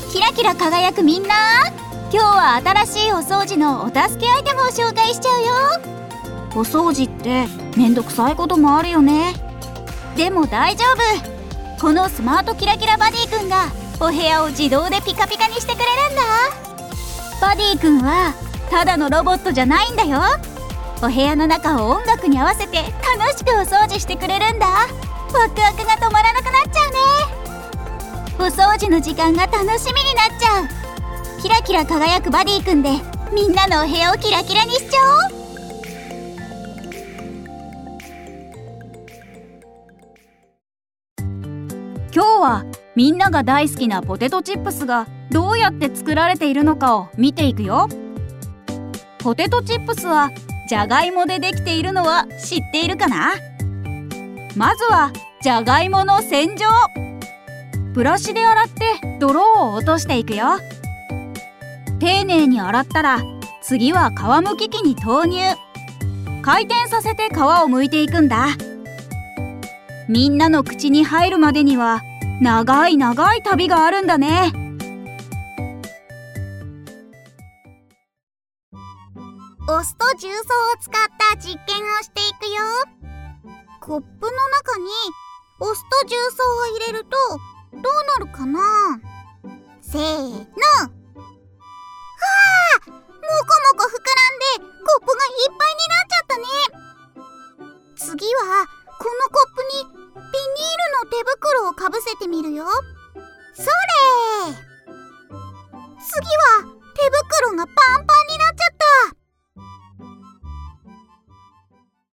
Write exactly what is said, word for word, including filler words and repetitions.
キラキラ輝くみんな、今日は新しいお掃除のお助けアイテムを紹介しちゃうよ。お掃除ってめんどくさいこともあるよね。でも大丈夫、このスマートキラキラバディくんがお部屋を自動でピカピカにしてくれるんだ。バディくんはただのロボットじゃないんだよ。お部屋の中を音楽に合わせて楽しくお掃除してくれるんだ。ワクワクが止まらなくなっちゃうね。お掃除の時間が楽しみになっちゃう。キラキラ輝くバディくんでみんなのお部屋をキラキラにしちゃおう。今日はみんなが大好きなポテトチップスがどうやって作られているのかを見ていくよ。ポテトチップスはじゃがいもでできているのは知っているかな？まずはじゃがいもの洗浄。ブラシで洗って泥を落としていくよ。丁寧に洗ったら次は皮むき器に投入。回転させて皮を剥いていくんだ。みんなの口に入るまでには長い長い旅があるんだね。 お酢と重曹を使った実験をしていくよ。コップの中にお酢と重曹を入れるとどうなるかな？せーの。わあ、もこもこ膨らんでコップがいっぱいになっちゃったね。次はこのコップにビニールの手袋をかぶせてみるよ。それ！次は手袋がパンパンにな